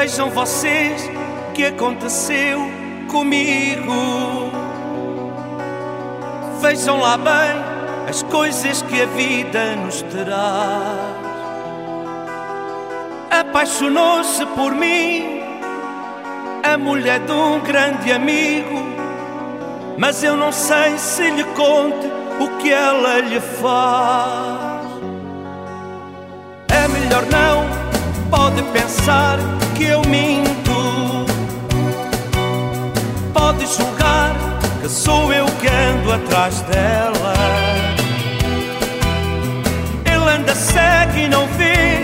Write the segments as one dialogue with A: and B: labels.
A: Vejam vocês que aconteceu comigo. Vejam lá bem as coisas que a vida nos traz. Apaixonou-se por mim a mulher de um grande amigo, mas eu não sei se lhe conto o que ela lhe faz. É melhor não, pode pensar que eu minto, pode julgar que sou eu que ando atrás dela. Ele anda cego e não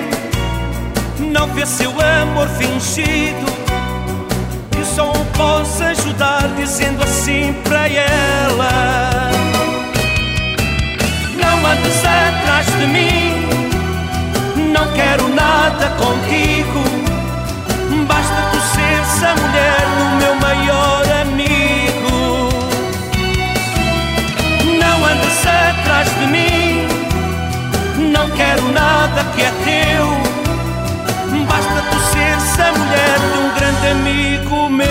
A: vê seu amor fingido. Eu só o posso ajudar dizendo assim para ela: não andes atrás de mim, não quero nada contigo. Basta tu seres a mulher do meu maior amigo. Não andes atrás de mim, não quero nada que é teu. Basta tu seres a mulher de um grande amigo meu.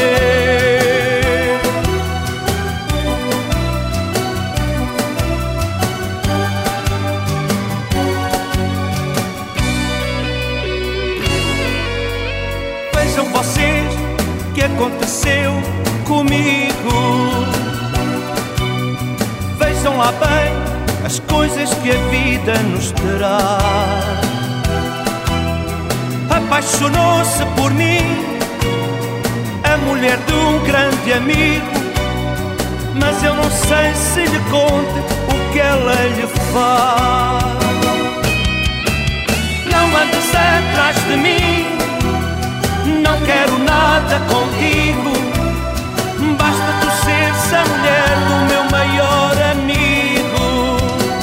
A: Vejam vocês que aconteceu comigo. Vejam lá bem as coisas que a vida nos terá. Apaixonou-se por mim a mulher de um grande amigo, mas eu não sei se lhe conto o que ela lhe faz. Não andes atrás de mim, não quero nada contigo. Basta tu seres a mulher do meu maior amigo.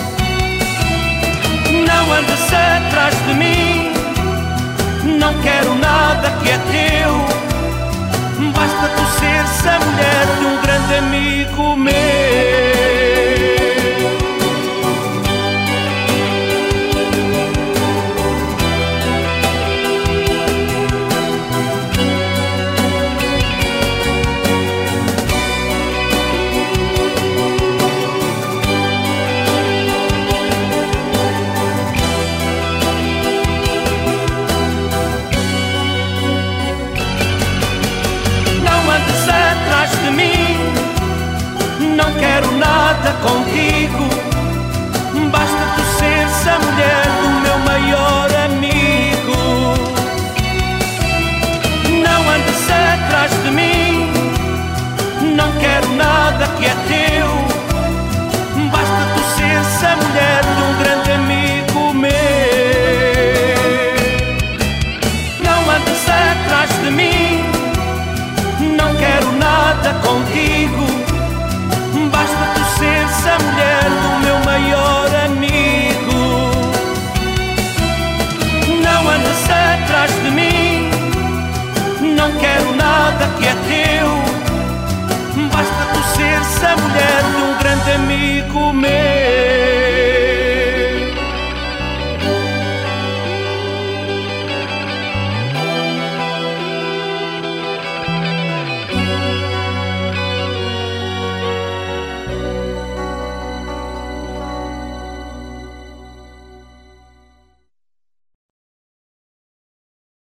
A: Não andes atrás de mim, não quero nada que é teu. Basta tu seres a mulher de um grande amigo meu. Não quero nada contigo. Basta tu seres a mulher do meu maior amigo. Não andes atrás de mim, não quero nada que é teu. Basta tu seres a mulher de um grande amigo meu. Não andes atrás de mim, não quero nada contigo. Basta tu seres a mulher do meu maior amigo. Não andes atrás de mim, não quero nada que é teu. Basta tu seres a mulher do